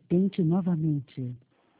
Tente novamente.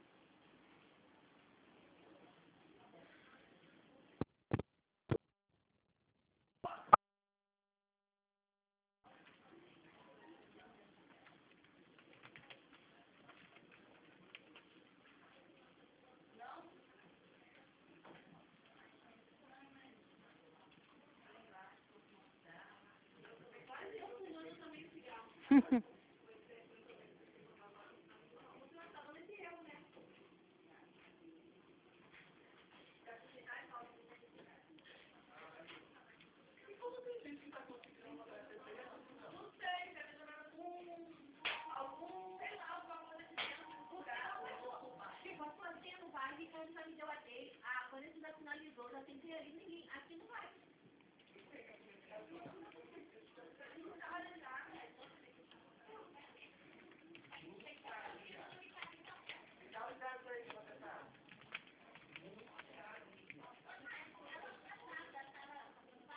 Quando esse já finalizou, já tem que ir ali, ninguém, aqui não vai.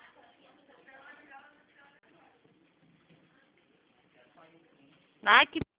Ai, que